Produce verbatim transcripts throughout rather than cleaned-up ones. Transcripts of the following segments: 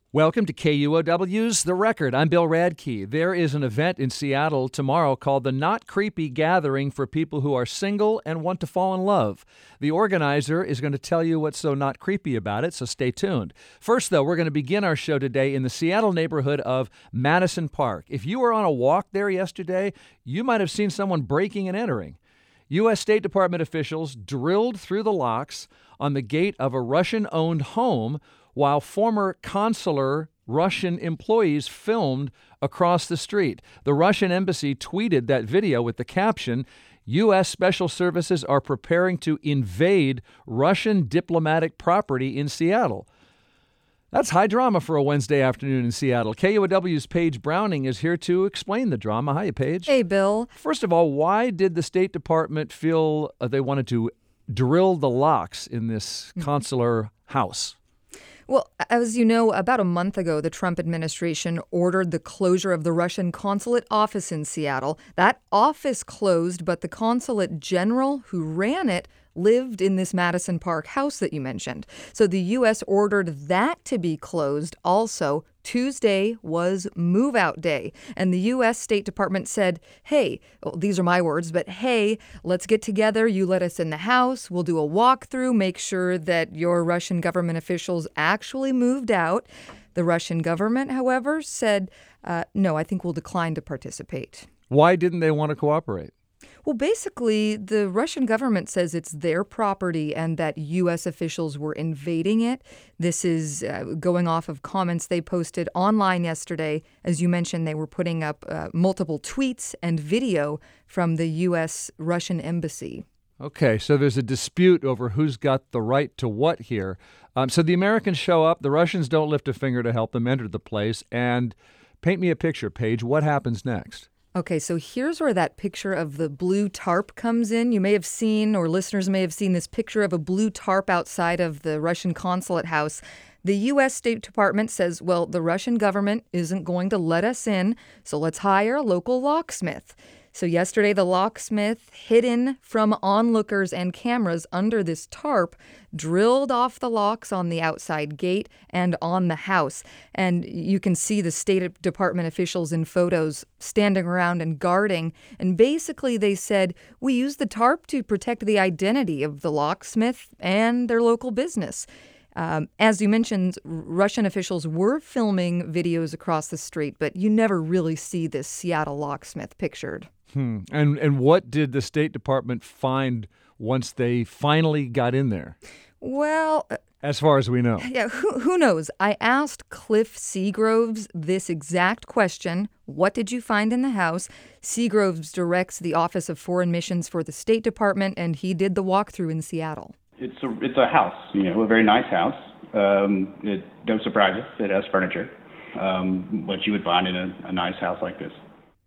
Welcome to K U O W's The Record. I'm Bill Radke. There is an event in Seattle tomorrow called the Not Creepy Gathering for people who are single and want to fall in love. The organizer is going to tell you what's so not creepy about it, so stay tuned. First, though, we're going to begin our show today in the Seattle neighborhood of Madison Park. If you were on a walk there yesterday, you might have seen someone breaking and entering. U S State Department officials drilled through the locks on the gate of a Russian-owned home while former consular Russian employees filmed across the street. The Russian embassy tweeted that video with the caption, U S Special Services are preparing to invade Russian diplomatic property in Seattle. That's high drama for a Wednesday afternoon in Seattle. K U O W's Paige Browning is here to explain the drama. Hiya, Paige. Hey, Bill. First of all, why did the State Department feel uh, they wanted to drill the locks in this consular house? Well, as you know, about a month ago, the Trump administration ordered the closure of the Russian consulate office in Seattle. That office closed, but the consulate general who ran it lived in this Madison Park house that you mentioned. So the U S ordered that to be closed also. Tuesday was move-out day, and the U S State Department said, hey, well, these are my words, but hey, let's get together. You let us in the house. We'll do a walkthrough, make sure that your Russian government officials actually moved out. The Russian government, however, said, uh, no, I think we'll decline to participate. Why didn't they want to cooperate? Well, basically, the Russian government says it's their property and that U S officials were invading it. This is uh, going off of comments they posted online yesterday. As you mentioned, they were putting up uh, multiple tweets and video from the U S Russian embassy. Okay, so there's a dispute over who's got the right to what here. Um, so the Americans show up, the Russians don't lift a finger to help them enter the place, and paint me a picture, Paige. What happens next? Okay, so here's where that picture of the blue tarp comes in. You may have seen, or listeners may have seen, this picture of a blue tarp outside of the Russian consulate house. The U S State Department says, well, the Russian government isn't going to let us in, so let's hire a local locksmith. So yesterday, the locksmith, hidden from onlookers and cameras under this tarp, drilled off the locks on the outside gate and on the house. And you can see the State Department officials in photos standing around and guarding. And basically, they said, we use the tarp to protect the identity of the locksmith and their local business. Um, as you mentioned, Russian officials were filming videos across the street, but you never really see this Seattle locksmith pictured. Hmm. And and what did the State Department find once they finally got in there? Well, uh, as far as we know. Yeah, who, who knows? I asked Cliff Seagroves this exact question. What did you find in the house? Seagroves directs the Office of Foreign Missions for the State Department, and he did the walkthrough in Seattle. It's a it's a house, you know, a very nice house. Um, it, no surprises. It has furniture, um, what you would find in a, a nice house like this.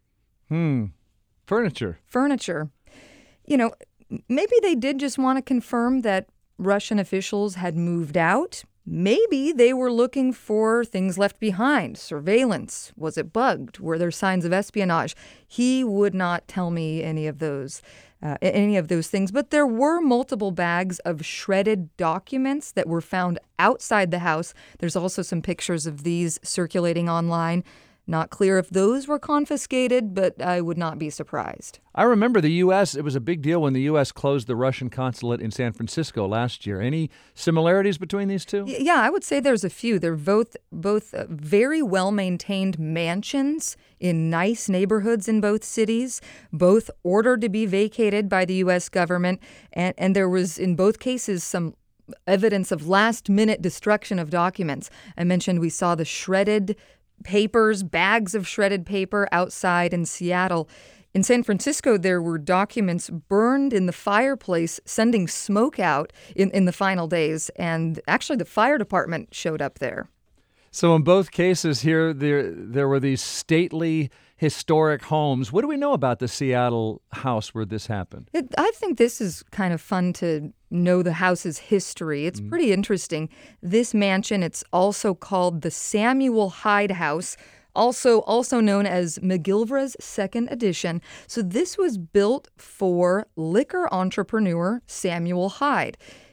Hmm. Furniture. Furniture. You know, maybe they did just want to confirm that Russian officials had moved out. Maybe they were looking for things left behind. Surveillance. Was it bugged? Were there signs of espionage? He would not tell me any of those. Uh, any of those things. But there were multiple bags of shredded documents that were found outside the house. There's also some pictures of these circulating online. Not clear if those were confiscated, but I would not be surprised. I remember the U S, it was a big deal when the U S closed the Russian consulate in San Francisco last year. Any similarities between these two? Yeah, I would say there's a few. They're both both uh, very well-maintained mansions in nice neighborhoods in both cities, both ordered to be vacated by the U S government. And, and there was, in both cases, some evidence of last-minute destruction of documents. I mentioned we saw the shredded papers, bags of shredded paper outside in Seattle. In San Francisco, there were documents burned in the fireplace, sending smoke out in, in the final days. And actually, the fire department showed up there. So in both cases here, there there were these stately, historic homes. What do we know about the Seattle house where this happened? It, I think this is kind of fun to know the house's history. It's mm-hmm. pretty interesting. This mansion, it's also called the Samuel Hyde House, also also known as McGillivra's Second Edition. So this was built for liquor entrepreneur Samuel Hyde.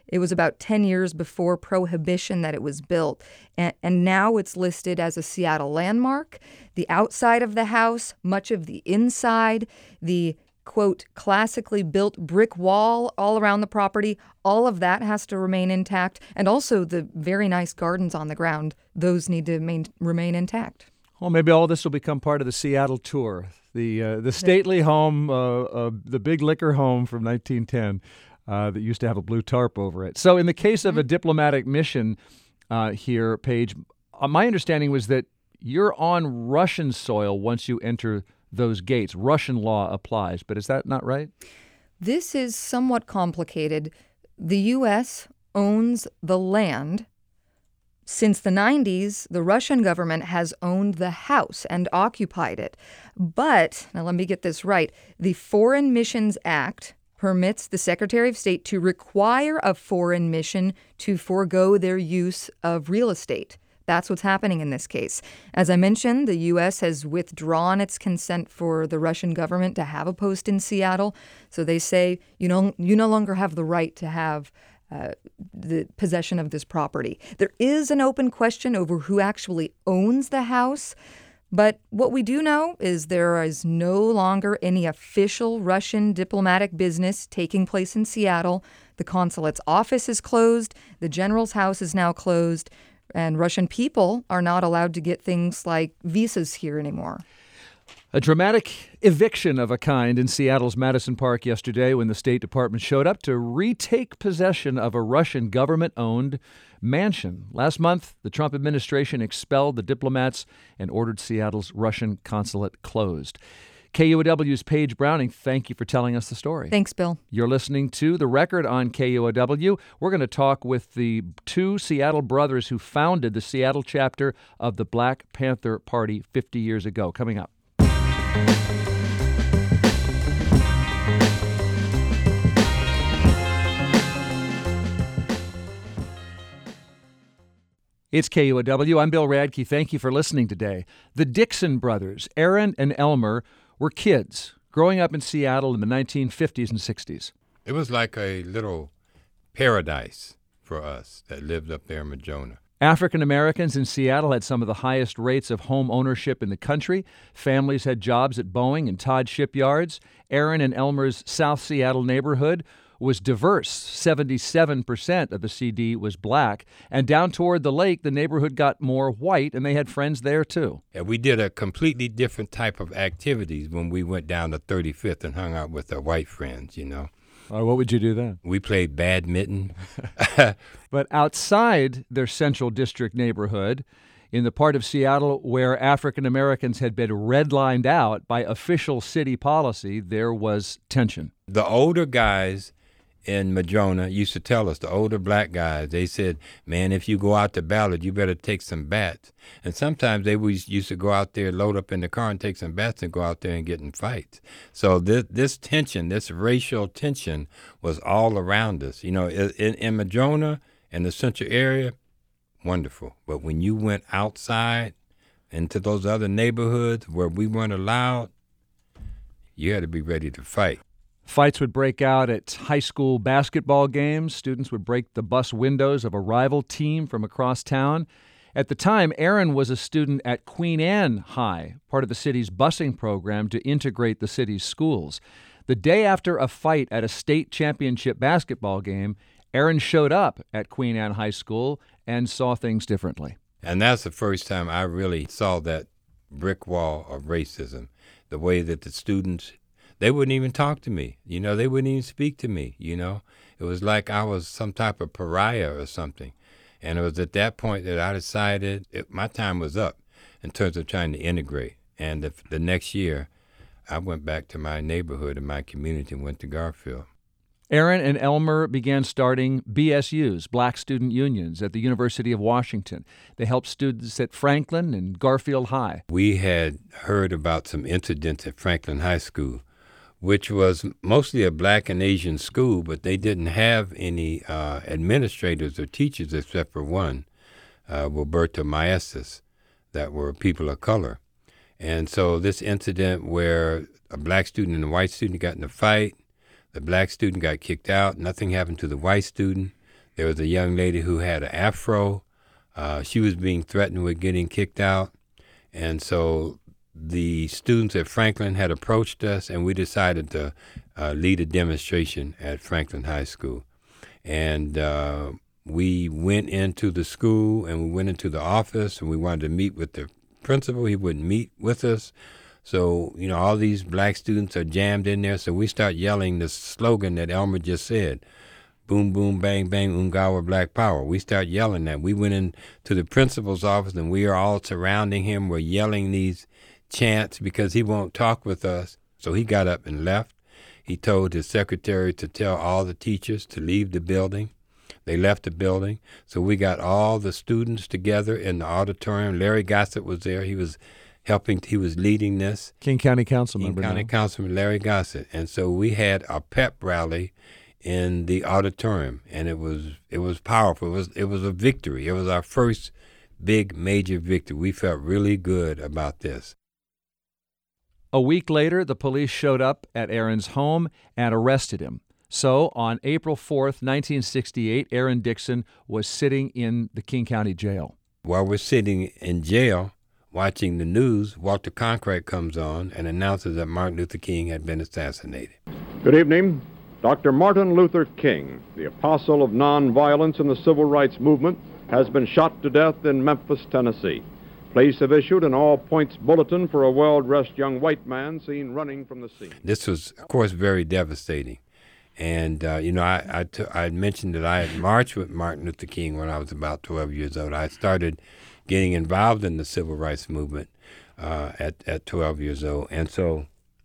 It was about ten years before Prohibition that it was built. And, and now it's listed as a Seattle landmark. The outside of the house, much of the inside, the quote, classically built brick wall all around the property, all of that has to remain intact. And also the very nice gardens on the ground, those need to main, remain intact. Well, maybe all this will become part of the Seattle tour. The uh, the stately home, uh, uh, the big liquor home from nineteen ten uh, that used to have a blue tarp over it. So in the case of a diplomatic mission uh, here, Paige, uh, my understanding was that you're on Russian soil once you enter those gates. Russian law applies, but is that not right? This is somewhat complicated. The U S owns the land. Since the nineties, the Russian government has owned the house and occupied it. But, now let me get this right, the Foreign Missions Act permits the Secretary of State to require a foreign mission to forego their use of real estate. That's what's happening in this case. As I mentioned, the U S has withdrawn its consent for the Russian government to have a post in Seattle. So they say, you know, you no longer have the right to have uh, the possession of this property. There is an open question over who actually owns the house. But what we do know is there is no longer any official Russian diplomatic business taking place in Seattle. The consulate's office is closed. The general's house is now closed. And Russian people are not allowed to get things like visas here anymore. A dramatic eviction of a kind in Seattle's Madison Park yesterday when the State Department showed up to retake possession of a Russian government-owned mansion. Last month, the Trump administration expelled the diplomats and ordered Seattle's Russian consulate closed. K U O W's Paige Browning, thank you for telling us the story. Thanks, Bill. You're listening to The Record on K U O W. We're going to talk with the two Seattle brothers who founded the Seattle chapter of the Black Panther Party fifty years ago. Coming up. It's K U O W. I'm Bill Radke. Thank you for listening today. The Dixon brothers, Aaron and Elmer, were kids growing up in Seattle in the nineteen fifties and sixties. It was like a little paradise for us that lived up there in Madrona. African Americans in Seattle had some of the highest rates of home ownership in the country. Families had jobs at Boeing and Todd shipyards. Aaron and Elmer's South Seattle neighborhood was diverse. seventy-seven percent of the C D was black. And down toward the lake, the neighborhood got more white, and they had friends there, too. And we did a completely different type of activities when we went down to thirty-fifth and hung out with our white friends, you know. Uh, what would you do then? We played badminton. But outside their Central District neighborhood, in the part of Seattle where African Americans had been redlined out by official city policy, there was tension. The older guys in Madrona used to tell us, the older black guys, they said, man, if you go out to Ballard, you better take some bats. And sometimes they was, used to go out there, load up in the car and take some bats and go out there and get in fights. So this, this tension, this racial tension was all around us. You know, in, in Madrona and the central area, wonderful. But when you went outside into those other neighborhoods where we weren't allowed, you had to be ready to fight. Fights would break out at high school basketball games. Students would break the bus windows of a rival team from across town. At the time, Aaron was a student at Queen Anne High, part of the city's busing program to integrate the city's schools. The day after a fight at a state championship basketball game, Aaron showed up at Queen Anne High School and saw things differently. And that's the first time I really saw that brick wall of racism, the way that the students, they wouldn't even talk to me. You know, they wouldn't even speak to me, you know. It was like I was some type of pariah or something. And it was at that point that I decided it, my time was up in terms of trying to integrate. And the, the next year, I went back to my neighborhood and my community and went to Garfield. Aaron and Elmer began starting B S Us, Black Student Unions, at the University of Washington. They helped students at Franklin and Garfield High. We had heard about some incidents at Franklin High School, which was mostly a black and Asian school, but they didn't have any uh, administrators or teachers except for one, uh, Roberto Maestas, that were people of color. And so this incident where a black student and a white student got in a fight, the black student got kicked out, nothing happened to the white student. There was a young lady who had an afro. Uh, she was being threatened with getting kicked out. And so the students at Franklin had approached us, and we decided to uh, lead a demonstration at Franklin High School. And uh, we went into the school, and we went into the office, and we wanted to meet with the principal. He wouldn't meet with us. So, you know, all these black students are jammed in there. So we start yelling the slogan that Elmer just said, boom, boom, bang, bang, Ungawa Black Power. We start yelling that. We went into the principal's office, and we are all surrounding him. We're yelling these chants because he won't talk with us. So he got up and left. He told his secretary to tell all the teachers to leave the building. They left the building. So we got all the students together in the auditorium. Larry Gossett was there. He was helping, he was leading this. King County Council King member County now. Councilman Larry Gossett. And so we had a pep rally in the auditorium, and it was it was powerful. It was it was a victory. It was our first big major victory. We felt really good about this. A week later, the police showed up at Aaron's home and arrested him. So on April fourth, nineteen sixty-eight, Aaron Dixon was sitting in the King County Jail. While we're sitting in jail watching the news, Walter Cronkite comes on and announces that Martin Luther King had been assassinated. Good evening. Doctor Martin Luther King, the apostle of nonviolence in the civil rights movement, has been shot to death in Memphis, Tennessee. Police have issued an all-points bulletin for a well-dressed young white man seen running from the scene. This was, of course, very devastating. And, uh, you know, I, I, t- I had mentioned that I had marched with Martin Luther King when I was about twelve years old. I started getting involved in the civil rights movement uh, at, at twelve years old. And so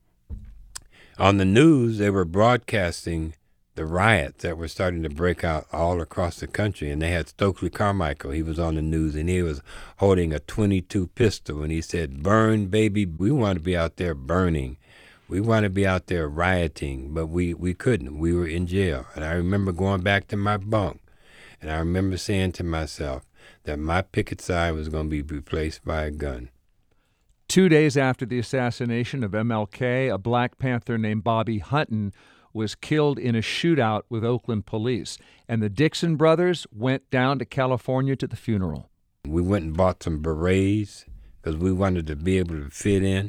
on the news, they were broadcasting the riots that were starting to break out all across the country. And they had Stokely Carmichael. He was on the news, and he was holding a twenty-two pistol, and he said, "Burn, baby. We want to be out there burning. We want to be out there rioting," but we, we couldn't. We were in jail. And I remember going back to my bunk, and I remember saying to myself that my picket sign was going to be replaced by a gun. Two days after the assassination of M L K, a Black Panther named Bobby Hutton was killed in a shootout with Oakland police, and the Dixon brothers went down to California to the funeral. We went and bought some berets because we wanted to be able to fit in.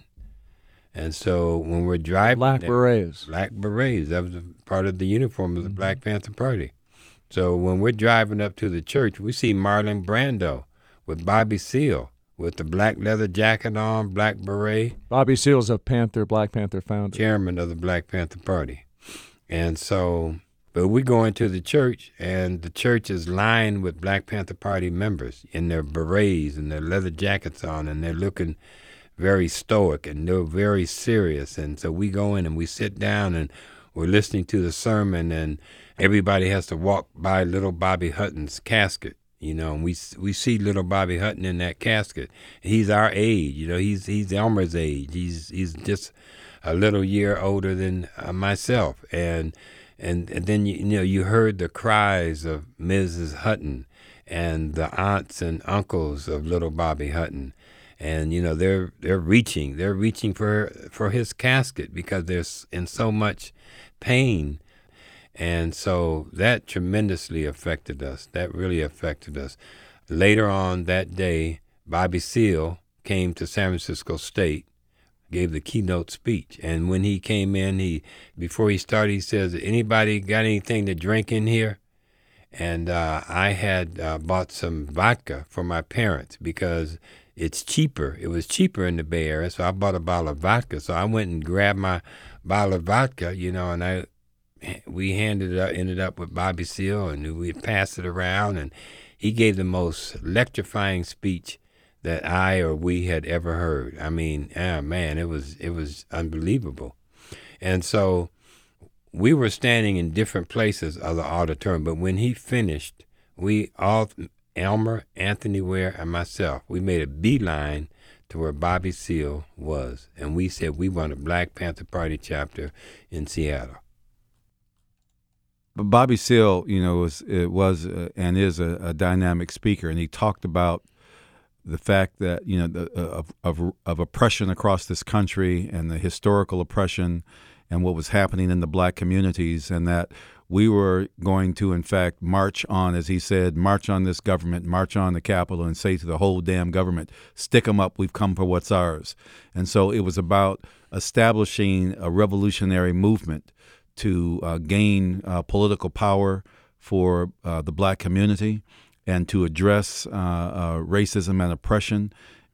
And so when we're driving... Black there, berets. Black berets. That was a part of the uniform of the Mm-hmm. Black Panther Party. So when we're driving up to the church, we see Marlon Brando with Bobby Seale with the black leather jacket on, black beret. Bobby Seale's a Panther, Black Panther founder. Chairman of the Black Panther Party. And so, but we go into the church, and the church is lined with Black Panther Party members in their berets and their leather jackets on, and they're looking very stoic, and they're very serious. And so we go in and we sit down, and we're listening to the sermon, and everybody has to walk by little Bobby Hutton's casket. You know, and we we see little Bobby Hutton in that casket. He's our age, you know. He's he's Elmer's age. He's he's just a little year older than uh, myself. And, and and then you, you know you heard the cries of Missus Hutton and the aunts and uncles of little Bobby Hutton, and you know they're they're reaching they're reaching for for his casket because they're in so much pain. And so that tremendously affected us. That really affected us. Later on that day, Bobby Seale came to San Francisco State, gave the keynote speech. And when he came in, he before he started, he says, "Anybody got anything to drink in here?" And uh, I had uh, bought some vodka for my parents because it's cheaper. It was cheaper in the Bay Area, so I bought a bottle of vodka. So I went and grabbed my bottle of vodka, you know, and I we handed it up, ended up with Bobby Seale, and we passed it around, and he gave the most electrifying speech that I or we had ever heard. I mean, oh man, it was it was unbelievable. And so we were standing in different places of the auditorium, but when he finished, we all, Elmer, Anthony Ware, and myself, we made a beeline to where Bobby Seale was, and we said we want a Black Panther Party chapter in Seattle. But Bobby Seale, you know, was it was uh, and is a, a dynamic speaker, and he talked about the fact that you know the, uh, of, of of oppression across this country and the historical oppression and what was happening in the black communities, and that we were going to, in fact, march on, as he said, march on this government, march on the Capitol, and say to the whole damn government, stick 'em up, we've come for what's ours. And so it was about establishing a revolutionary movement to uh, gain uh, political power for uh, the black community and to address uh, uh, racism and oppression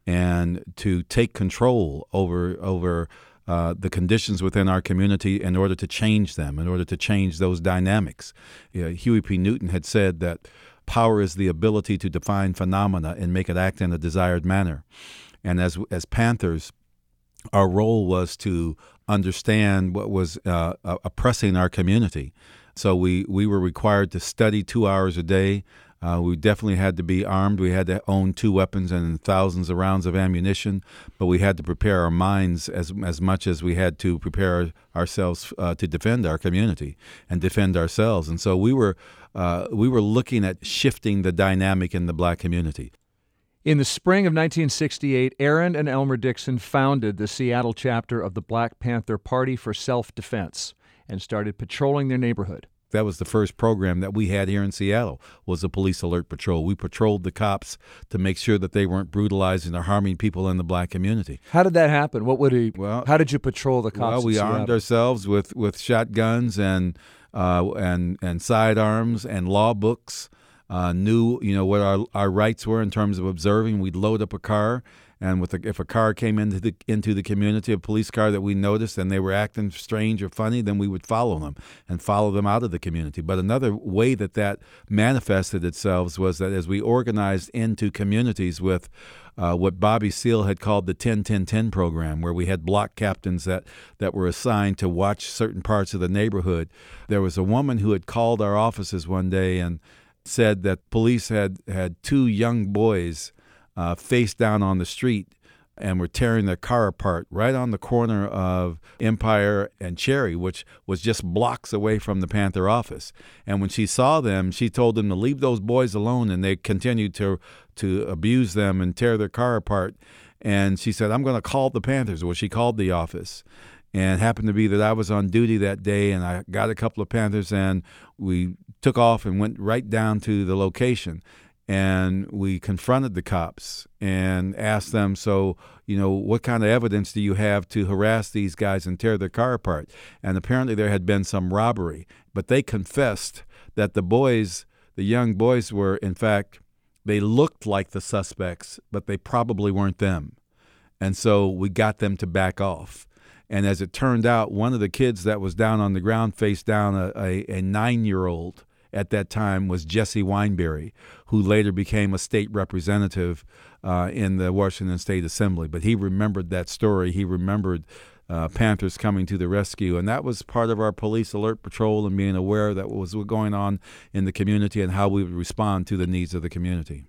and to take control over over uh, the conditions within our community in order to change them, in order to change those dynamics. You know, Huey P. Newton had said that power is the ability to define phenomena and make it act in a desired manner. And as as Panthers, our role was to understand what was uh, oppressing our community. So we, we were required to study two hours a day. Uh, we definitely had to be armed. We had to own two weapons and thousands of rounds of ammunition, but we had to prepare our minds as as much as we had to prepare ourselves uh, to defend our community and defend ourselves. And so we were uh, we were looking at shifting the dynamic in the black community. In the spring of nineteen sixty-eight, Aaron and Elmer Dixon founded the Seattle chapter of the Black Panther Party for Self-Defense and started patrolling their neighborhood. That was the first program that we had here in Seattle, was a police alert patrol. We patrolled the cops to make sure that they weren't brutalizing or harming people in the black community. How did that happen? What would he? Well, how did you patrol the cops? Well, we in armed Seattle? ourselves with, with shotguns and uh, and and sidearms and law books. Uh, knew you know what our our rights were in terms of observing. We'd load up a car. And with a, if a car came into the into the community, a police car that we noticed, and they were acting strange or funny, then we would follow them and follow them out of the community. But another way that that manifested itself was that as we organized into communities with uh, what Bobby Seale had called the ten ten ten program, where we had block captains that, that were assigned to watch certain parts of the neighborhood. There was a woman who had called our offices one day and said that police had, had two young boys Uh, face down on the street and were tearing their car apart right on the corner of Empire and Cherry, which was just blocks away from the Panther office. And when she saw them, she told them to leave those boys alone, and they continued to to abuse them and tear their car apart. And she said, I'm going to call the Panthers. Well, she called the office. And it happened to be that I was on duty that day, and I got a couple of Panthers, and we took off and went right down to the location. And we confronted the cops and asked them, so, you know, what kind of evidence do you have to harass these guys and tear their car apart? And apparently there had been some robbery. But they confessed that the boys, the young boys were, in fact, they looked like the suspects, but they probably weren't them. And so we got them to back off. And as it turned out, one of the kids that was down on the ground face down, a, a, a nine-year-old at that time was Jesse Wineberry, who later became a state representative uh, in the Washington State Assembly. But he remembered that story. He remembered uh, Panthers coming to the rescue. And that was part of our police alert patrol and being aware that what was going on in the community and how we would respond to the needs of the community.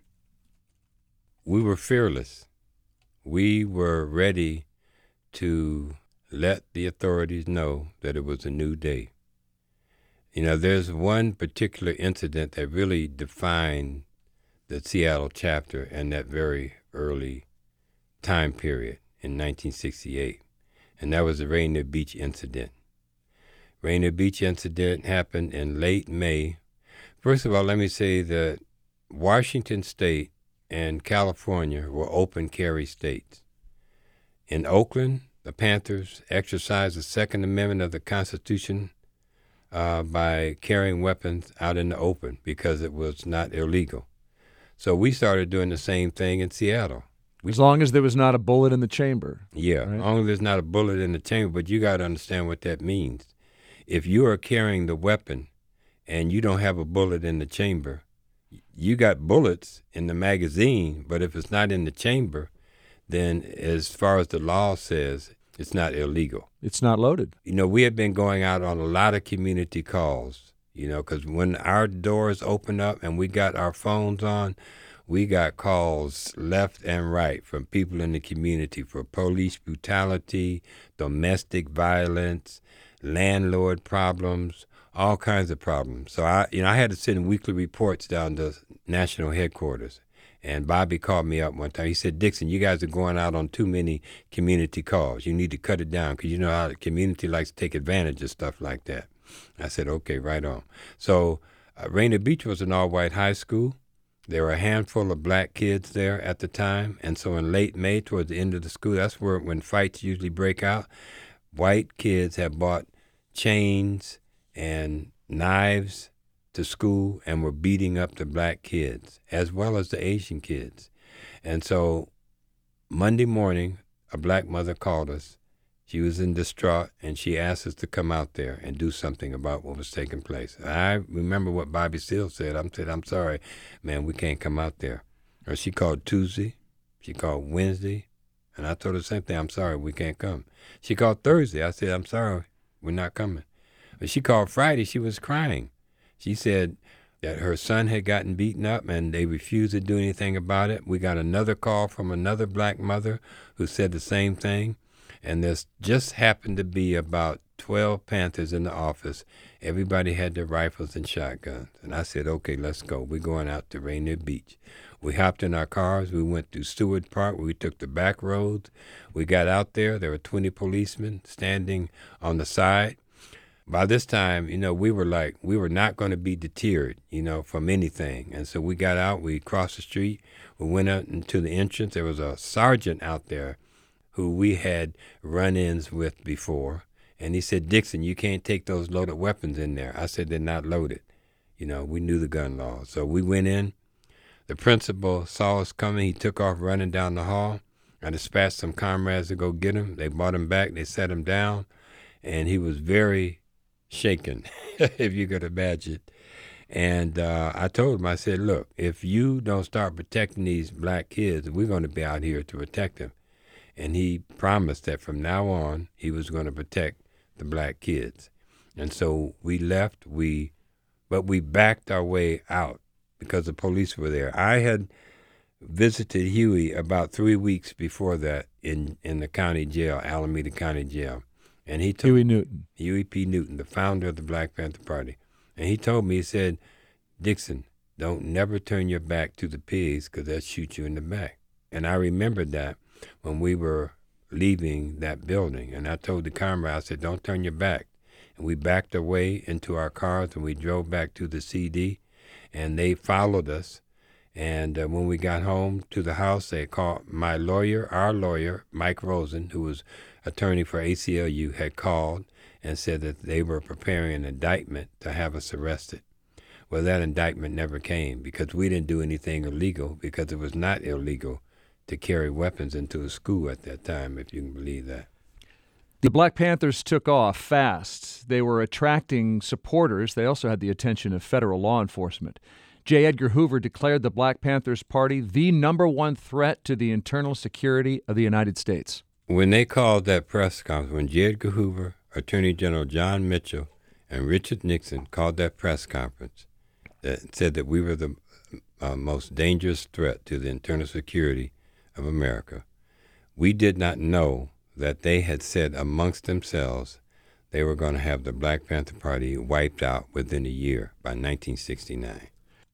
We were fearless. We were ready to let the authorities know that it was a new day. You know, there's one particular incident that really defined the Seattle chapter in that very early time period in nineteen sixty-eight, and that was the Rainier Beach incident. Rainier Beach incident happened in late May. First of all, let me say that Washington State and California were open carry states. In Oakland, the Panthers exercised the Second Amendment of the Constitution Uh, by carrying weapons out in the open because it was not illegal. So we started doing the same thing in Seattle. We, as long as there was not a bullet in the chamber. Yeah, right? as long as there's not a bullet in the chamber, but you got to understand what that means. If you are carrying the weapon and you don't have a bullet in the chamber, you got bullets in the magazine, but if it's not in the chamber, then as far as the law says, it's not illegal. It's not loaded. You know, we have been going out on a lot of community calls, you know, because when our doors opened up and we got our phones on, we got calls left and right from people in the community for police brutality, domestic violence, landlord problems, all kinds of problems. So, I, you know, I had to send weekly reports down to national headquarters. And Bobby called me up one time. He said, Dixon, you guys are going out on too many community calls. You need to cut it down because you know how the community likes to take advantage of stuff like that. I said, okay, right on. So uh, Rainier Beach was an all-white high school. There were a handful of black kids there at the time, and so in late May, towards the end of the school, that's where when fights usually break out, white kids have bought chains and knives to school and were beating up the black kids, as well as the Asian kids. And so Monday morning, a black mother called us. She was in distraught, and she asked us to come out there and do something about what was taking place. And I remember what Bobby Seale said. I said, I'm sorry, man, we can't come out there. Or she called Tuesday. She called Wednesday. And I told her the same thing. I'm sorry, we can't come. She called Thursday. I said, I'm sorry, we're not coming. But she called Friday. She was crying. She said that her son had gotten beaten up, and they refused to do anything about it. We got another call from another black mother who said the same thing. And there's just happened to be about twelve Panthers in the office. Everybody had their rifles and shotguns. And I said, okay, let's go. We're going out to Rainier Beach. We hopped in our cars. We went through Stewart Park. We took the back roads. We got out there. There were twenty policemen standing on the side. By this time, you know, we were like, we were not going to be deterred, you know, from anything. And so we got out. We crossed the street. We went out into the entrance. There was a sergeant out there who we had run-ins with before. And he said, Dixon, you can't take those loaded weapons in there. I said, they're not loaded. You know, we knew the gun laws. So we went in. The principal saw us coming. He took off running down the hall. I dispatched some comrades to go get him. They brought him back. They set him down. And he was very shaken, if you could imagine. And uh, I told him, I said, look, if you don't start protecting these black kids, we're going to be out here to protect them. And he promised that from now on, he was going to protect the black kids. And so we left, we, but we backed our way out because the police were there. I had visited Huey about three weeks before that in, in the county jail, Alameda County Jail. And he told Huey Newton. Huey P. Newton, the founder of the Black Panther Party. And he told me, he said, Dixon, don't never turn your back to the pigs because they'll shoot you in the back. And I remembered that when we were leaving that building. And I told the comrade, I said, don't turn your back. And we backed away into our cars and we drove back to the C D. And they followed us. And uh, when we got home to the house, they called my lawyer, our lawyer, Mike Rosen, who was attorney for A C L U, had called and said that they were preparing an indictment to have us arrested. Well, that indictment never came because we didn't do anything illegal, because it was not illegal to carry weapons into a school at that time, if you can believe that. The Black Panthers took off fast. They were attracting supporters. They also had the attention of federal law enforcement. J. Edgar Hoover declared the Black Panthers Party the number one threat to the internal security of the United States. When they called that press conference, when J. Edgar Hoover, Attorney General John Mitchell, and Richard Nixon called that press conference that said that we were the uh, most dangerous threat to the internal security of America, we did not know that they had said amongst themselves they were going to have the Black Panther Party wiped out within a year by nineteen sixty-nine.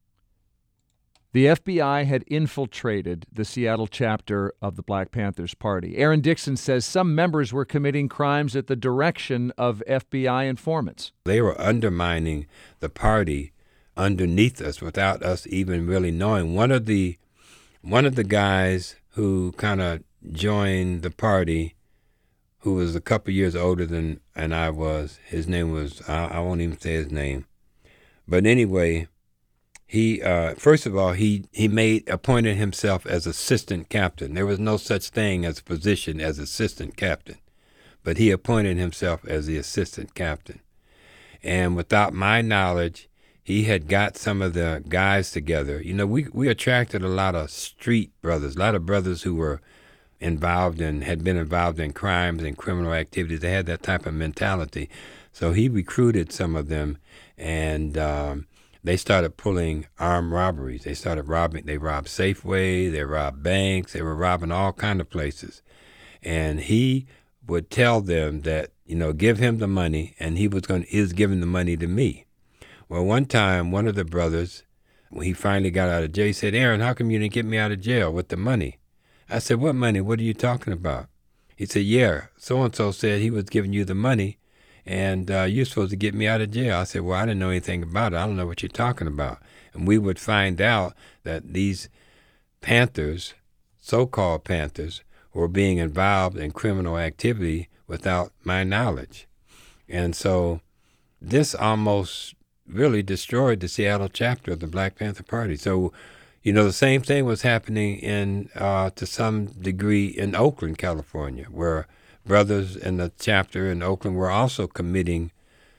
The F B I had infiltrated the Seattle chapter of the Black Panthers Party. Aaron Dixon says some members were committing crimes at the direction of F B I informants. They were undermining the party underneath us without us even really knowing. One of the one of the guys who kind of joined the party, who was a couple years older than and I was, his name was, I, I won't even say his name. But anyway, He uh, first of all, he, he made appointed himself as assistant captain. There was no such thing as a position as assistant captain, but he appointed himself as the assistant captain. And without my knowledge, he had got some of the guys together. You know, we, we attracted a lot of street brothers, a lot of brothers who were involved in, had been involved in crimes and criminal activities. They had that type of mentality. So he recruited some of them, and um, they started pulling armed robberies. They started robbing, they robbed Safeway, they robbed banks, they were robbing all kind of places. And he would tell them that, you know, give him the money, and he was going to, he was giving the money to me. Well, one time, one of the brothers, when he finally got out of jail, he said, Aaron, how come you didn't get me out of jail with the money? I said, what money? What are you talking about? He said, yeah, so-and-so said he was giving you the money, and uh, you're supposed to get me out of jail. I said, well, I didn't know anything about it. I don't know what you're talking about. And we would find out that these Panthers, so-called Panthers, were being involved in criminal activity without my knowledge. And so this almost really destroyed the Seattle chapter of the Black Panther Party. So, you know, the same thing was happening in, uh, to some degree, in Oakland, California, where brothers in the chapter in Oakland were also committing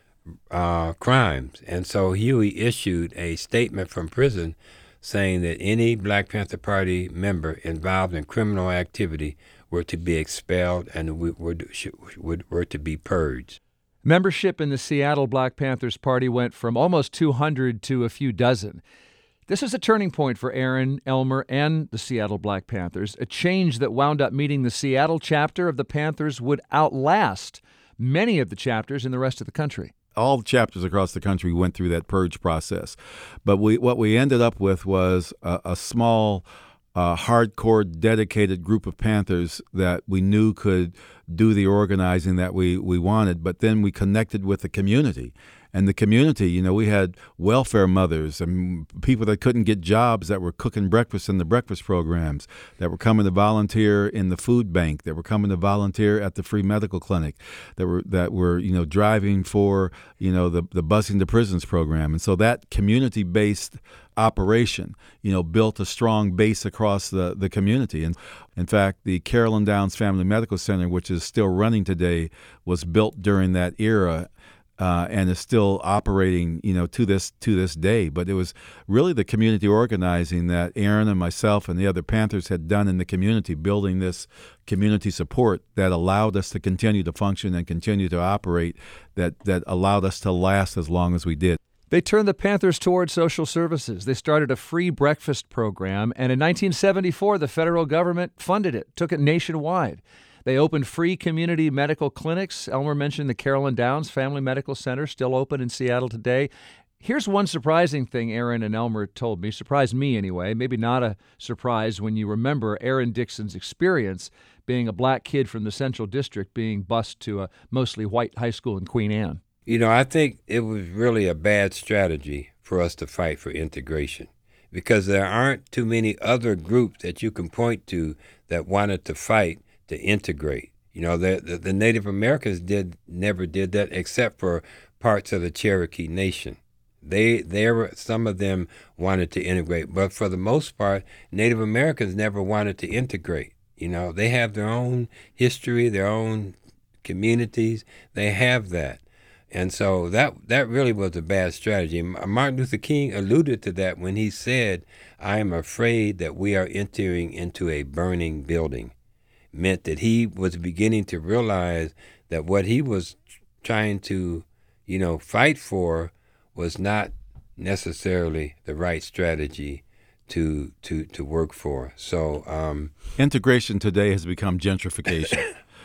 uh, crimes. And so Huey issued a statement from prison saying that any Black Panther Party member involved in criminal activity were to be expelled and were, were, were to be purged. Membership in the Seattle Black Panthers Party went from almost two hundred to a few dozen. This is a turning point for Aaron, Elmer, and the Seattle Black Panthers, a change that wound up meaning the Seattle chapter of the Panthers would outlast many of the chapters in the rest of the country. All the chapters across the country went through that purge process. But we, what we ended up with was a, a small, uh, hardcore, dedicated group of Panthers that we knew could do the organizing that we, we wanted. But then we connected with the community. And the community, you know, we had welfare mothers and people that couldn't get jobs that were cooking breakfast in the breakfast programs, that were coming to volunteer in the food bank, that were coming to volunteer at the free medical clinic, that were that were you know driving for you know the the busing to prisons program. And so that community-based operation, you know, built a strong base across the the community. And in fact, the Carolyn Downs Family Medical Center, which is still running today, was built during that era. Uh, and is still operating, you know, to this to this day. But it was really the community organizing that Aaron and myself and the other Panthers had done in the community, building this community support that allowed us to continue to function and continue to operate, that that allowed us to last as long as we did. They turned the Panthers toward social services. They started a free breakfast program, and in nineteen seventy-four, the federal government funded it, took it nationwide. They opened free community medical clinics. Elmer mentioned the Carolyn Downs Family Medical Center, still open in Seattle today. Here's one surprising thing Aaron and Elmer told me, surprised me anyway, maybe not a surprise when you remember Aaron Dixon's experience being a black kid from the Central District being bused to a mostly white high school in Queen Anne. You know, I think it was really a bad strategy for us to fight for integration, because there aren't too many other groups that you can point to that wanted to fight to integrate. You know, the, the the Native Americans did never did that, except for parts of the Cherokee Nation. They they were some of them wanted to integrate, but for the most part, Native Americans never wanted to integrate. You know, they have their own history, their own communities. They have that, and so that that really was a bad strategy. Martin Luther King alluded to that when he said, "I am afraid that we are entering into a burning building." Meant that he was beginning to realize that what he was trying to, you know, fight for was not necessarily the right strategy to to to work for. So um, integration today has become gentrification.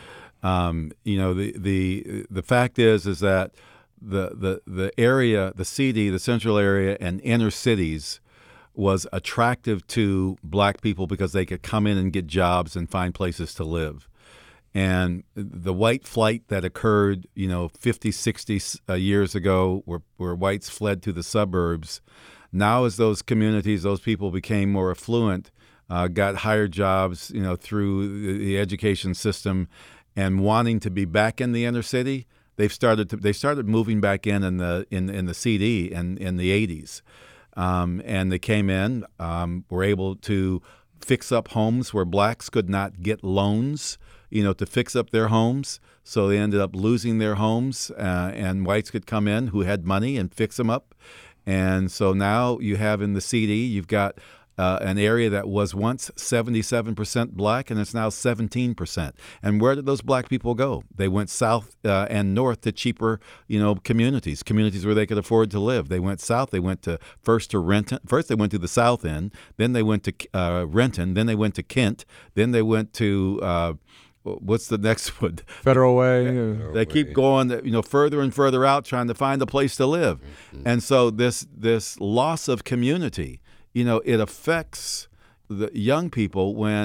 um, you know, the the the fact is is that the the the area, the C D, the central area, and inner cities was attractive to black people because they could come in and get jobs and find places to live. And the white flight that occurred, you know, fifty, sixty uh, years ago, where, where whites fled to the suburbs, now as those communities, those people became more affluent, uh, got higher jobs, you know, through the, the education system, and wanting to be back in the inner city, they've started to, they started moving back in in the in, in the C D in, in the eighties. Um, and they came in, um, were able to fix up homes where blacks could not get loans, you know, to fix up their homes. So they ended up losing their homes, uh, and whites could come in who had money and fix them up. And so now you have in the C D, you've got uh, an area that was once seventy-seven percent black, and it's now seventeen percent. And where did those black people go? They went south uh, and north to cheaper, you know, communities, communities where they could afford to live. They went south. They went to first to Renton. First they went to the South End. Then they went to uh, Renton. Then they went to Kent. Then they went to uh, what's the next one? Federal Way. Federal they keep going, you know, further and further out, trying to find a place to live. Mm-hmm. And so this this loss of community, you know, it affects the young people when,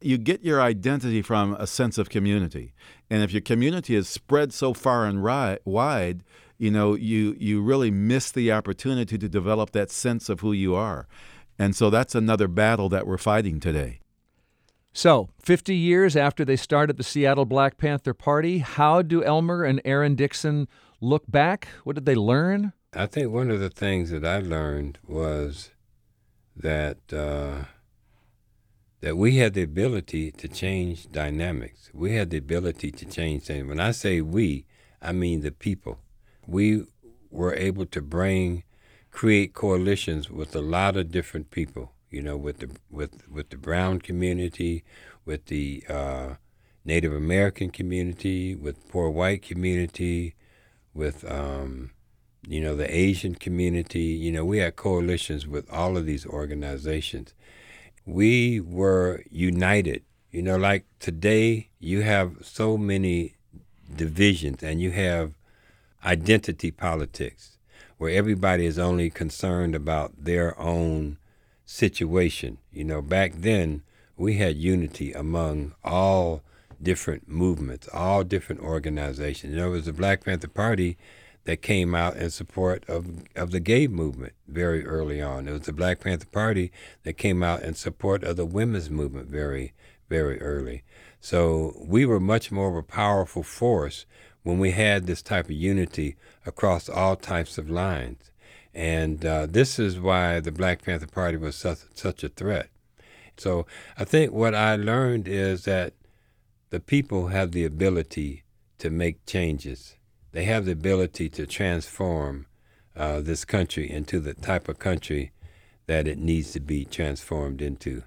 You get your identity from a sense of community. And if your community is spread so far and ri- wide, you know, you, you really miss the opportunity to develop that sense of who you are. And so that's another battle that we're fighting today. So, fifty years after they started the Seattle Black Panther Party, how do Elmer and Aaron Dixon look back? What did they learn? I think one of the things that I learned was that uh, that we had the ability to change dynamics. We had the ability to change things. When I say we, I mean the people. We were able to bring, create coalitions with a lot of different people. You know, with the with with the brown community, with the uh, Native American community, with poor white community, with um, you know, the Asian community. You know, we had coalitions with all of these organizations. We were united. You know, like today, you have so many divisions, and you have identity politics, where everybody is only concerned about their own situation. You know, back then we had unity among all different movements, all different organizations. You know, it was the Black Panther Party that came out in support of of the gay movement very early on. It was the Black Panther Party that came out in support of the women's movement very, very early. So we were much more of a powerful force when we had this type of unity across all types of lines. And uh, this is why the Black Panther Party was such, such a threat. So I think what I learned is that the people have the ability to make changes. They have the ability to transform uh, this country into the type of country that it needs to be transformed into.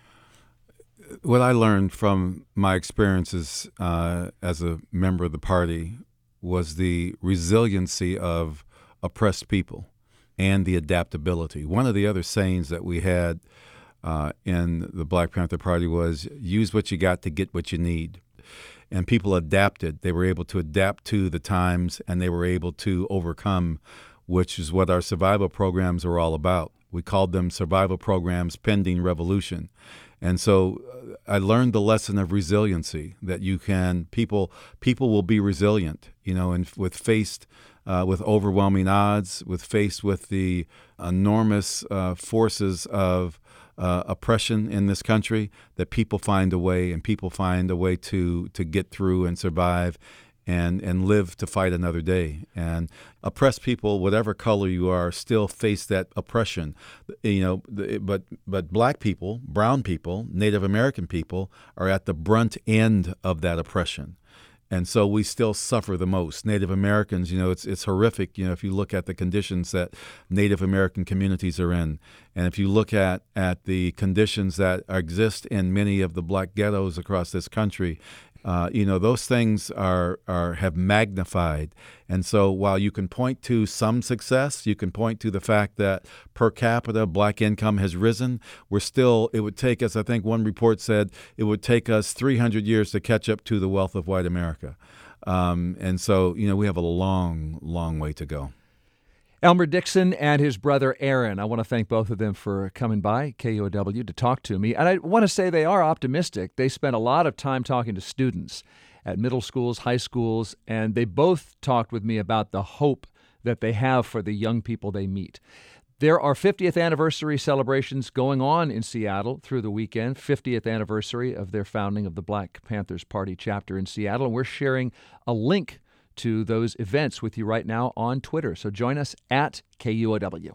What I learned from my experiences uh, as a member of the party was the resiliency of oppressed people and the adaptability. One of the other sayings that we had uh, in the Black Panther Party was, use what you got to get what you need. And people adapted. They were able to adapt to the times, and they were able to overcome, which is what our survival programs are all about. We called them survival programs pending revolution. And so uh, I learned the lesson of resiliency, that you can, people people will be resilient, you know, and with faced uh, with overwhelming odds, with faced with the enormous uh, forces of uh, oppression in this country, that people find a way, and people find a way to to get through and survive and and live to fight another day. And oppressed people, whatever color you are, still face that oppression. You know, but but black people, brown people, Native American people are at the brunt end of that oppression. And so we still suffer the most. Native Americans, you know, it's it's horrific, you know, if you look at the conditions that Native American communities are in. And if you look at, at the conditions that exist in many of the black ghettos across this country, Uh, you know, those things are, are have magnified. And so while you can point to some success, you can point to the fact that per capita black income has risen, we're still, it would take us, I think one report said, it would take us three hundred years to catch up to the wealth of white America. Um, and so, you know, we have a long, long way to go. Elmer Dixon and his brother Aaron. I want to thank both of them for coming by K U O W to talk to me. And I want to say they are optimistic. They spent a lot of time talking to students at middle schools, high schools, and they both talked with me about the hope that they have for the young people they meet. There are fiftieth anniversary celebrations going on in Seattle through the weekend, fiftieth anniversary of their founding of the Black Panthers Party chapter in Seattle, and we're sharing a link to those events with you right now on Twitter. So join us at K U O W.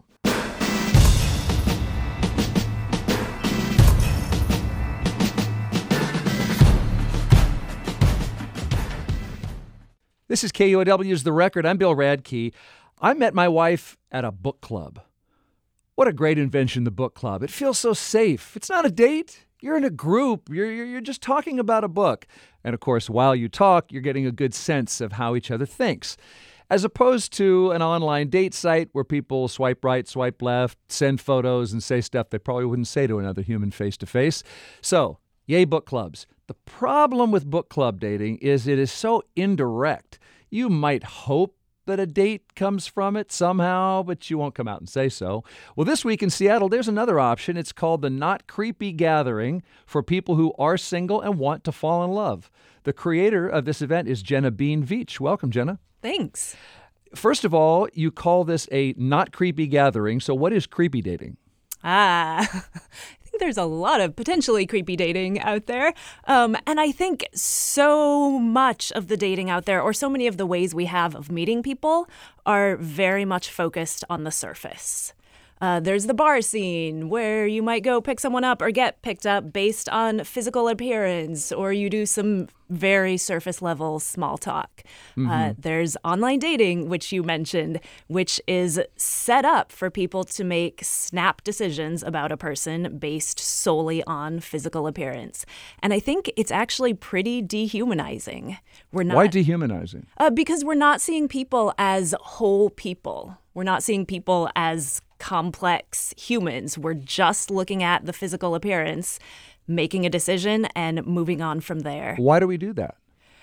This is K U O W's The Record. I'm Bill Radke. I met my wife at a book club. What a great invention, the book club. It feels so safe. It's not a date. You're in a group. You're, you're, you're just talking about a book. And of course, while you talk, you're getting a good sense of how each other thinks, as opposed to an online date site where people swipe right, swipe left, send photos, and say stuff they probably wouldn't say to another human face-to-face. So, yay, book clubs. The problem with book club dating is it is so indirect. You might hope that a date comes from it somehow, but you won't come out and say so. Well, this week in Seattle, there's another option. It's called the Not Creepy Gathering for people who are single and want to fall in love. The creator of this event is Jenna Bean Veach. Welcome, Jenna. Thanks. First of all, you call this a not creepy gathering. So what is creepy dating? Ah, I think there's a lot of potentially creepy dating out there. Um, and I think so much of the dating out there, or so many of the ways we have of meeting people, are very much focused on the surface. Uh, there's the bar scene where you might go pick someone up or get picked up based on physical appearance, or you do some very surface level small talk. Mm-hmm. Uh, there's online dating, which you mentioned, which is set up for people to make snap decisions about a person based solely on physical appearance. And I think it's actually pretty dehumanizing. We're not, Why dehumanizing? Uh, because we're not seeing people as whole people. We're not seeing people as complex humans. We're just looking at the physical appearance, making a decision, and moving on from there. Why do we do that?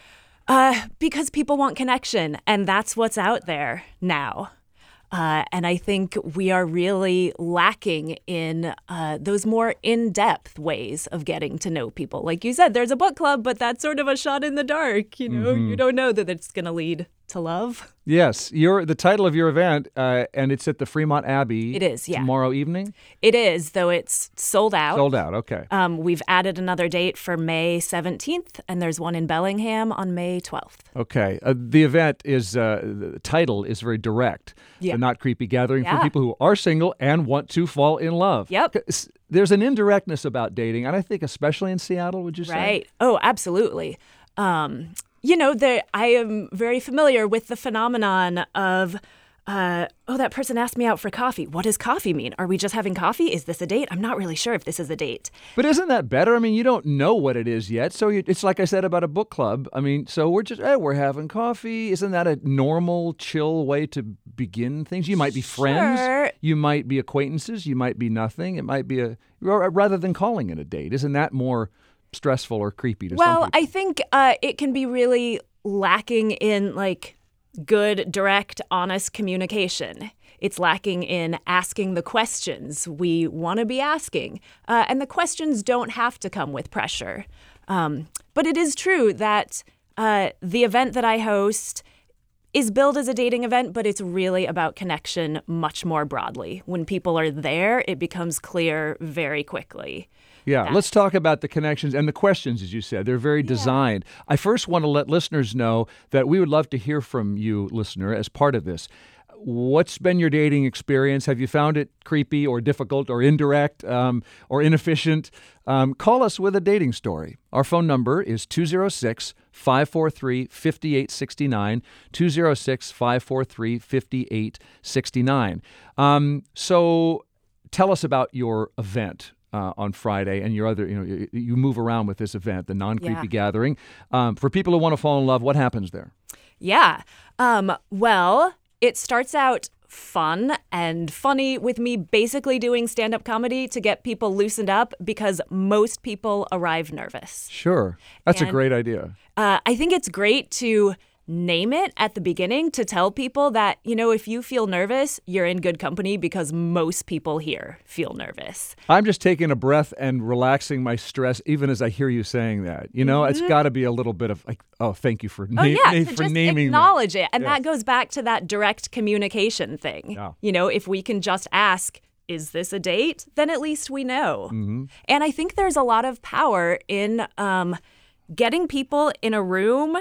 Uh, because people want connection, and that's what's out there now. Uh, and I think we are really lacking in uh, those more in-depth ways of getting to know people. Like you said, there's a book club, but that's sort of a shot in the dark. You know, mm-hmm. You don't know that it's going to lead to love. Yes, your the title of your event, uh, and it's at the Fremont Abbey. It is, yeah. Tomorrow evening? It is, though it's sold out. Sold out, okay. Um, we've added another date for May seventeenth, and there's one in Bellingham on May twelfth. Okay. Uh, the event is, uh, the title is very direct. Yeah. The Not Creepy Gathering yeah. for people who are single and want to fall in love. Yep. There's an indirectness about dating, and I think especially in Seattle, would you say? Right. Oh, absolutely. Um You know, there, I am very familiar with the phenomenon of, uh, oh, that person asked me out for coffee. What does coffee mean? Are we just having coffee? Is this a date? I'm not really sure if this is a date. But isn't that better? I mean, you don't know what it is yet. So you, it's like I said about a book club. I mean, so we're just, hey, we're having coffee. Isn't that a normal, chill way to begin things? You might be friends. Sure. You might be acquaintances. You might be nothing. It might be a, rather than calling it a date. Isn't that more stressful or creepy to well, some people? I think uh, it can be really lacking in like good, direct, honest communication. It's lacking in asking the questions we want to be asking. Uh, and the questions don't have to come with pressure. Um, but it is true that uh, the event that I host is billed as a dating event, but it's really about connection much more broadly. When people are there, it becomes clear very quickly. Yeah, let's talk about the connections and the questions, as you said. They're very designed. Yeah. I first want to let listeners know that we would love to hear from you, listener, as part of this. What's been your dating experience? Have you found it creepy or difficult or indirect um, or inefficient? Um, call us with a dating story. Our phone number is two oh six, five four three, five eight six nine, two oh six, five four three, five eight six nine. Um, so tell us about your event. Uh, on Friday, and your other, you know, you, you move around with this event, the Non-Creepy yeah. Gathering. Um, for people who want to fall in love, what happens there? Yeah. Um, well, it starts out fun and funny with me basically doing stand-up comedy to get people loosened up because most people arrive nervous. Sure. That's and, a great idea. Uh, I think it's great to name it at the beginning to tell people that, you know, if you feel nervous, you're in good company because most people here feel nervous. I'm just taking a breath and relaxing my stress even as I hear you saying that. You know, mm-hmm. It's got to be a little bit of like, oh, thank you for, na- oh, yeah, na- to for just naming acknowledge that. it. And yes. that goes back to that direct communication thing. Yeah. You know, if we can just ask, is this a date? Then at least we know. Mm-hmm. And I think there's a lot of power in um, getting people in a room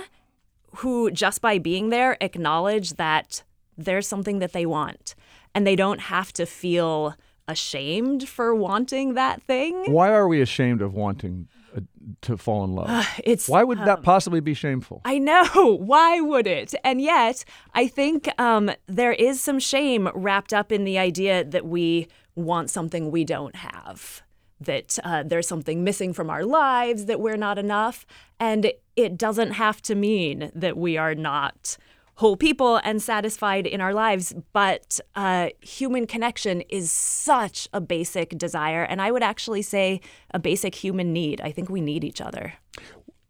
who just by being there acknowledge that there's something that they want and they don't have to feel ashamed for wanting that thing. Why are we ashamed of wanting uh, to fall in love? Uh, it's Why would um, that possibly be shameful? I know. Why would it? And yet, I think um, there is some shame wrapped up in the idea that we want something we don't have. That uh, there's something missing from our lives, that we're not enough. And it doesn't have to mean that we are not whole people and satisfied in our lives. But uh, human connection is such a basic desire. And I would actually say a basic human need. I think we need each other.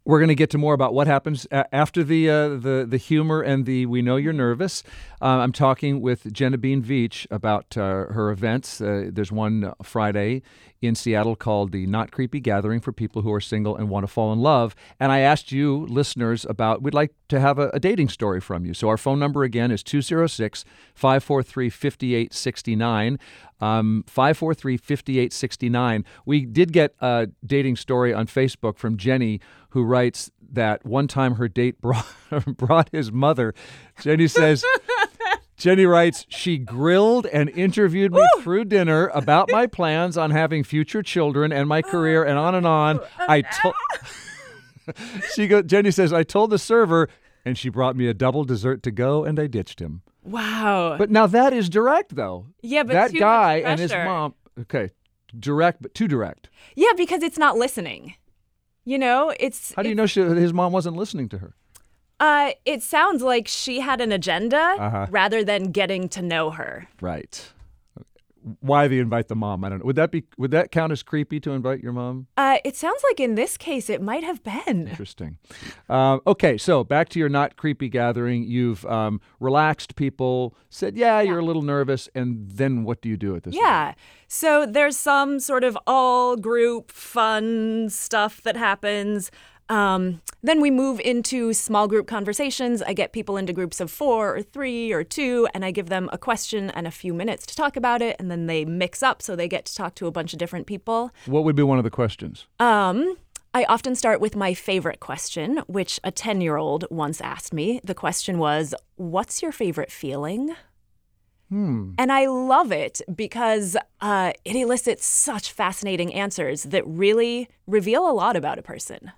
We're going to get to more about what happens a- after the uh, the the humor and the we know you're nervous. Uh, I'm talking with Genevieve Veach about uh, her events. Uh, there's one Friday in Seattle called the Not Creepy Gathering for people who are single and want to fall in love. And I asked you, listeners, about we'd like to have a, a dating story from you. So our phone number again is two oh six, five four three, five eight six nine. Um, five four three, five eight six nine. We did get a dating story on Facebook from Jenny, who writes that one time her date brought, brought his mother. Jenny says, Jenny writes, she grilled and interviewed me Ooh. through dinner about my plans on having future children and my career and on and on. I told she go. Jenny says, I told the server and she brought me a double dessert to go and I ditched him. Wow. But now that is direct, though. Yeah, but that too guy much and his pressure. mom. Okay, direct, but too direct. Yeah, because it's not listening. You know, it's. How do you it's, know she, his mom wasn't listening to her? Uh, it sounds like she had an agenda Uh-huh. rather than getting to know her. Right. Why the invite the mom? I don't know. Would that be? Would that count as creepy to invite your mom? Uh, it sounds like in this case it might have been. Interesting. Uh, okay, so back to your not creepy gathering. You've um, relaxed people, said, yeah, you're a little nervous, and then what do you do at this Yeah. event? So there's some sort of all group fun stuff that happens. Um, then we move into small group conversations. I get people into groups of four or three or two, and I give them a question and a few minutes to talk about it, and then they mix up so they get to talk to a bunch of different people. What would be one of the questions? Um, I often start with my favorite question, which a ten-year-old once asked me. The question was, what's your favorite feeling? Hmm. And I love it because uh, it elicits such fascinating answers that really reveal a lot about a person.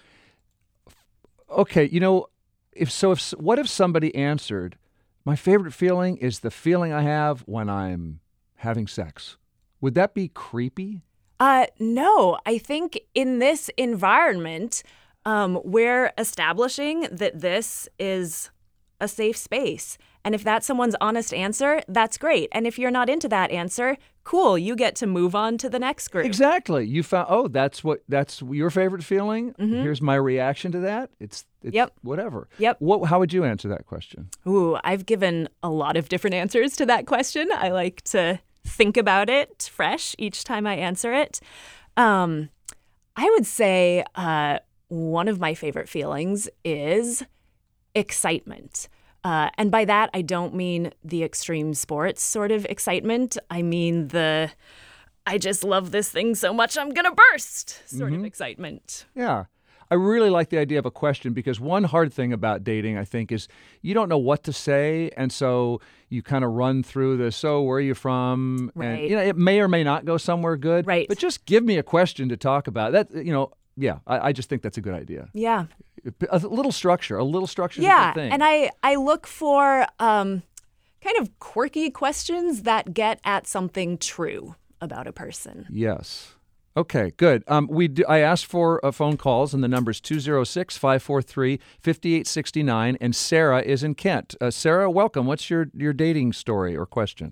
Okay, you know, if so, if what if somebody answered, my favorite feeling is the feeling I have when I'm having sex? Would that be creepy? Uh, no, I think in this environment, um, we're establishing that this is a safe space. And if that's someone's honest answer, that's great. And if you're not into that answer, cool, you get to move on to the next group. Exactly. You found, oh, that's what that's your favorite feeling. Mm-hmm. Here's my reaction to that. It's, it's Yep. whatever. Yep. What? How would you answer that question? Ooh, I've given a lot of different answers to that question. I like to think about it fresh each time I answer it. Um, I would say uh, one of my favorite feelings is excitement. Uh, and by that, I don't mean the extreme sports sort of excitement. I mean the, I just love this thing so much I'm going to burst sort Mm-hmm. of excitement. Yeah. I really like the idea of a question because one hard thing about dating, I think, is you don't know what to say. And so you kind of run through the, so where are you from? Right. And, you know, it may or may not go somewhere good. Right. But just give me a question to talk about. That, you know, yeah, I, I just think that's a good idea. Yeah. A little structure, a little structure is Yeah, a good thing. and I, I look for um, kind of quirky questions that get at something true about a person. Yes. Okay, good. Um, we do, I asked for uh, phone calls, and the number is two oh six, five four three, five eight six nine, and Sarah is in Kent. Uh, Sarah, welcome. What's your, your dating story or question?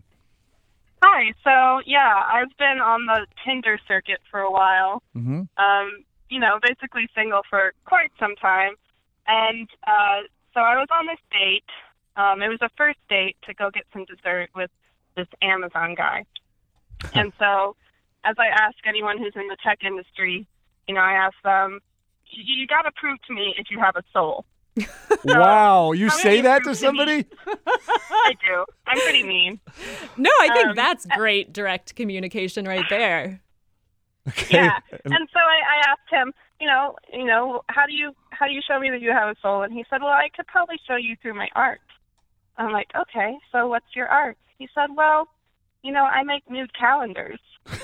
Hi. So, yeah, I've been on the Tinder circuit for a while. Mm-hmm. Um, you know, basically single for quite some time. And uh, so I was on this date. Um, it was a first date to go get some dessert with this Amazon guy. And so as I ask anyone who's in the tech industry, you know, I ask them, you, you got to prove to me if you have a soul. Wow, you How say many that to proofs somebody? I do. I'm pretty mean. No, I think Um, that's great direct communication right there. Okay. Yeah. And so I, I asked him, you know, you know, how do you how do you show me that you have a soul? And he said, well, I could probably show you through my art. I'm like, okay, so what's your art? He said, well, you know, I make nude calendars.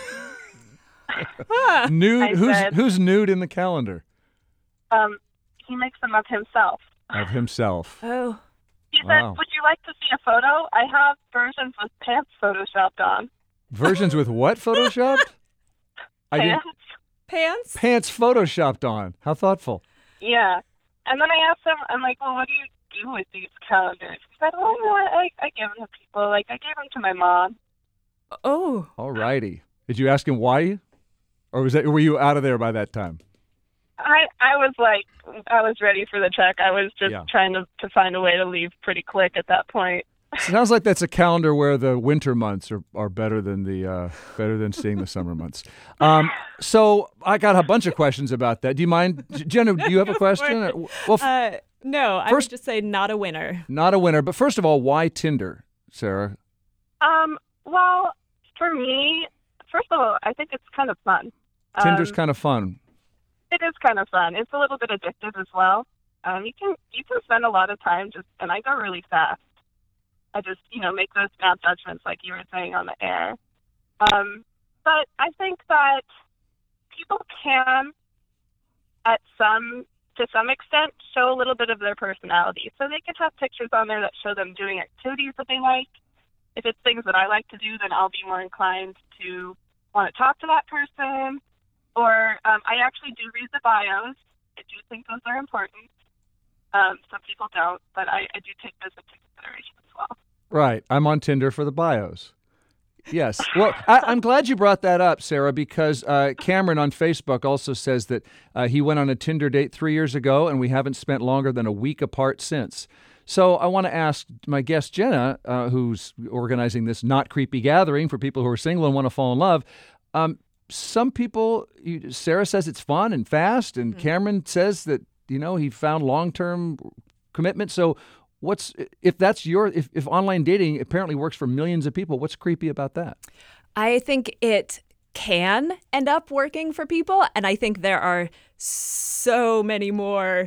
Nude? I Who's said- who's nude in the calendar? Um, he makes them of himself. Of himself. Oh, He said, Wow. would you like to see a photo? I have versions with pants photoshopped on. Versions with what photoshopped? I didn't. Pants? pants? Pants photoshopped on. How thoughtful. Yeah. And then I asked him, I'm like, well, what do you do with these calendars? He said, well, you know what? I, I give them to people. Like, I gave them to my mom. Oh, All righty. Did you ask him why? Or was that were you out of there by that time? I, I was like, I was ready for the check. I was just Yeah. trying to, to find a way to leave pretty quick at that point. Sounds like that's a calendar where the winter months are, are better than the uh, better than seeing the summer months. Um, so I got a bunch of questions about that. Do you mind, J- Jenna? Do you have a question? Or- Well, f- Uh, no, I First- would just say not a winner. not a winner. But first of all, why Tinder, Sarah? Um, well, for me, first of all, I think it's kind of fun. Tinder's Um, kind of fun. It is kind of fun. It's a little bit addictive as well. Um, you can you can spend a lot of time just, and I go really fast. I just, you know, make those snap judgments like you were saying on the air. Um, but I think that people can, at some, to some extent, show a little bit of their personality. So they can have pictures on there that show them doing activities that they like. If it's things that I like to do, then I'll be more inclined to want to talk to that person. Or um, I actually do read the bios. I do think those are important. Um, some people don't, but I, I do take those into consideration as well. Right. I'm on Tinder for the bios. Yes. Well, I, I'm glad you brought that up, Sarah, because uh, Cameron on Facebook also says that uh, he went on a Tinder date three years ago, and we haven't spent longer than a week apart since. So I want to ask my guest, Jenna, uh, who's organizing this not creepy gathering for people who are single and want to fall in love. Um, some people, you, Sarah says it's fun and fast, and Cameron says that, you know, he found long-term commitment. So what's, if that's your, if, if online dating apparently works for millions of people, what's creepy about that? I think it can end up working for people, and I think there are so many more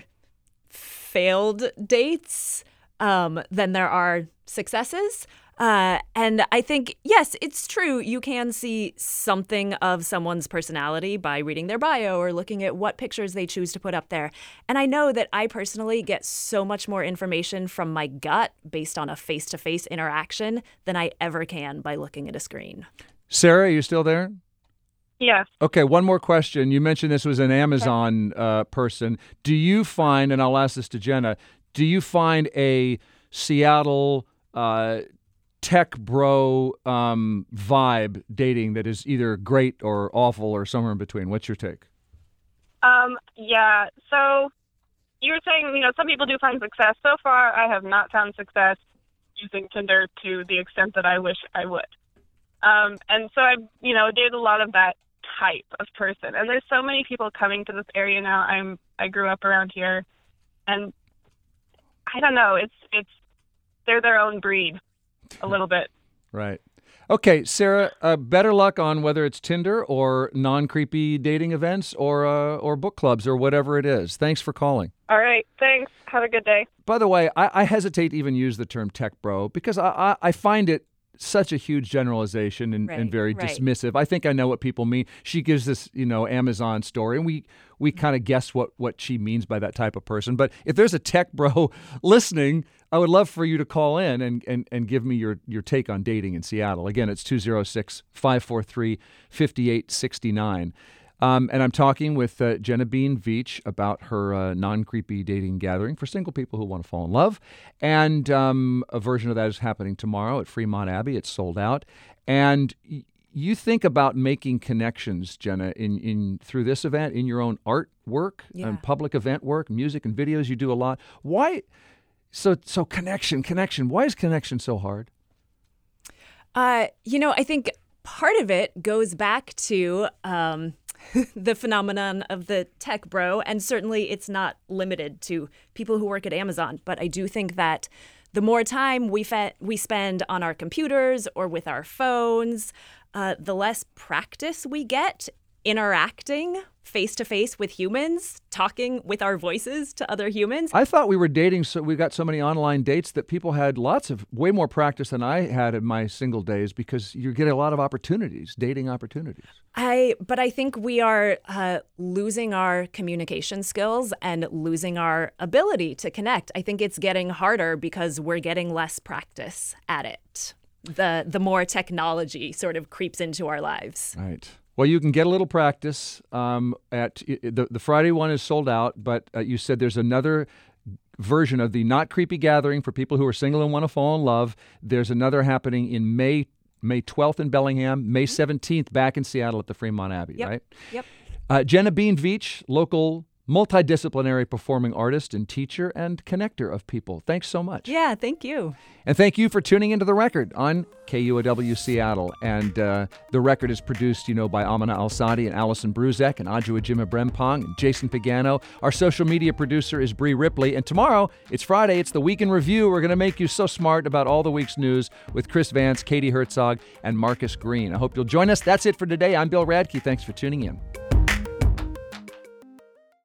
failed dates um, than there are successes. Uh, and I think, yes, it's true. You can see something of someone's personality by reading their bio or looking at what pictures they choose to put up there. And I know that I personally get so much more information from my gut based on a face-to-face interaction than I ever can by looking at a screen. Sarah, are you still there? Yes. Okay, one more question. You mentioned this was an Amazon uh, person. Do you find, and I'll ask this to Jenna, do you find a Seattle uh, tech bro um, vibe dating that is either great or awful or somewhere in between? What's your take? Um, yeah. So you were saying, you know, some people do find success. So far, I have not found success using Tinder to the extent that I wish I would. Um, and so I've, you know, dated a lot of that type of person. And there's so many people coming to this area now. I'm, I grew up around here, and I don't know. It's, it's, they're their own breed a little bit. Right. Okay, Sarah, uh, better luck on whether it's Tinder or non-creepy dating events or uh, or book clubs or whatever it is. Thanks for calling. All right. Thanks. Have a good day. By the way, I, I hesitate to even use the term tech bro because I, I, I find it such a huge generalization and, Right, and very right. dismissive. I think I know what people mean. She gives this, you know, Amazon story, and we we kind of guess what, what she means by that type of person. But if there's a tech bro listening, I would love for you to call in and, and, and give me your, your take on dating in Seattle. Again, it's two oh six, five four three, five eight six nine. Um, and I'm talking with uh, Jenna Bean Veach about her uh, non-creepy dating gathering for single people who want to fall in love. And um, a version of that is happening tomorrow at Fremont Abbey. It's sold out. And y- you think about making connections, Jenna, in, in through this event, in your own art work Yeah. and public event work, music and videos. You do a lot. Why? So, so connection, connection. Why is connection so hard? Uh, you know, I think part of it goes back to um, the phenomenon of the tech bro, and certainly it's not limited to people who work at Amazon. But I do think that the more time we fe- we spend on our computers or with our phones, uh, the less practice we get interacting face to face with humans, talking with our voices to other humans. I thought we were dating, so we got so many online dates that people had lots of, way more practice than I had in my single days because you get a lot of opportunities, dating opportunities. I, but I think we are uh, losing our communication skills and losing our ability to connect. I think it's getting harder because we're getting less practice at it. The the more technology sort of creeps into our lives. Right. Well, you can get a little practice um, at the the Friday one is sold out, but uh, you said there's another version of the Not Creepy Gathering for people who are single and want to fall in love. There's another happening in May May twelfth in Bellingham, May seventeenth back in Seattle at the Fremont Abbey, Yep. right? Yep. Uh, Jenna Bean Veach, local multidisciplinary performing artist and teacher and connector of people. Thanks so much. Yeah, thank you. And thank you for tuning into The Record on K U O W Seattle. And uh, The Record is produced, you know, by Amina Al-Sadi and Allison Bruzek and Adjoa Jima Brempong and Jason Pagano. Our social media producer is Bree Ripley. And tomorrow, it's Friday, it's the Week in Review. We're going to make you so smart about all the week's news with Chris Vance, Katie Herzog, and Marcus Green. I hope you'll join us. That's it for today. I'm Bill Radke. Thanks for tuning in.